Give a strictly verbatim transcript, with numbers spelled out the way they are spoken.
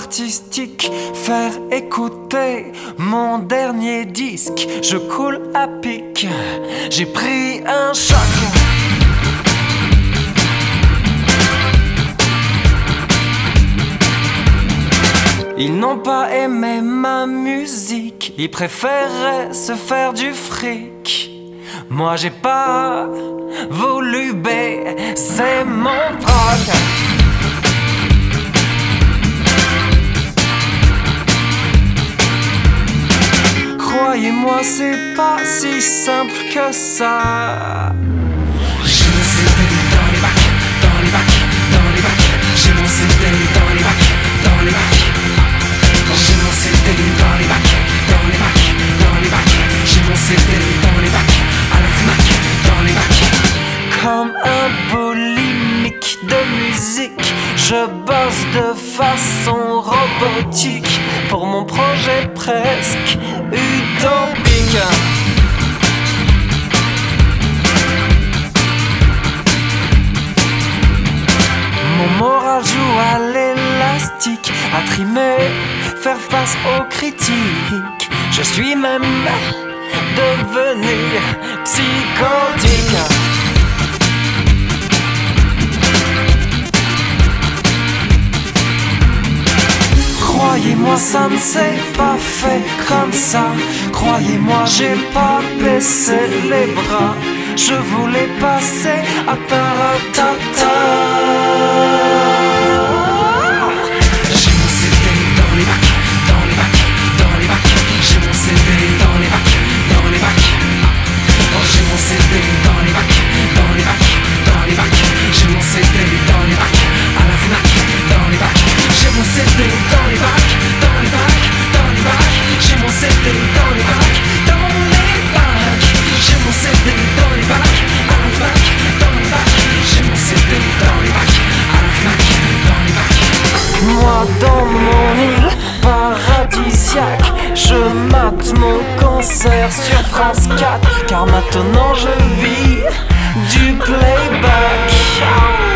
artistique, faire écouter mon dernier disque. Je coule à pic, j'ai pris un choc. Ils n'ont pas aimé ma musique, ils préféraient se faire du fric. Moi j'ai pas voulu baisser mon proc. Croyez-moi, c'est pas si simple que ça. J'ai mon C D dans les bacs, dans les bacs, dans les bacs. J'ai mon C D dans les bacs, dans les bacs. J'ai mon C D dans les bacs, dans les bacs, dans les bacs. J'ai mon C D dans les bacs, à la Fnac, dans les bacs. Comme un boulimique de musique, je bosse de façon robotique pour mon projet presque utopique. Mon moral joue à l'élastique, à trimer, faire face aux critiques. Je suis même devenu psychotique. Croyez-moi, ça ne s'est pas fait comme ça. Croyez-moi, j'ai pas baissé les bras. Je voulais passer à taratata. J'ai mon C D dans les bacs, dans les bacs, dans les bacs. J'ai mon C D dans les bacs, dans les bacs. J'ai mon C D dans les bacs, dans les bacs, dans les bacs. J'ai mon C D dans les bacs, à la Fnac, dans les bacs. J'ai mon C D dans les bacs, dans les bacs, dans les bacs. J'ai mon C D dans les bacs, dans les bacs. J'ai mon C D dans les bacs, à la Fnac, dans les bacs. J'ai mon C D dans les bacs, à la Fnac, dans les bacs. Moi dans mon île paradisiaque, je mate mon concert sur France quatre. Car maintenant je vis du playback.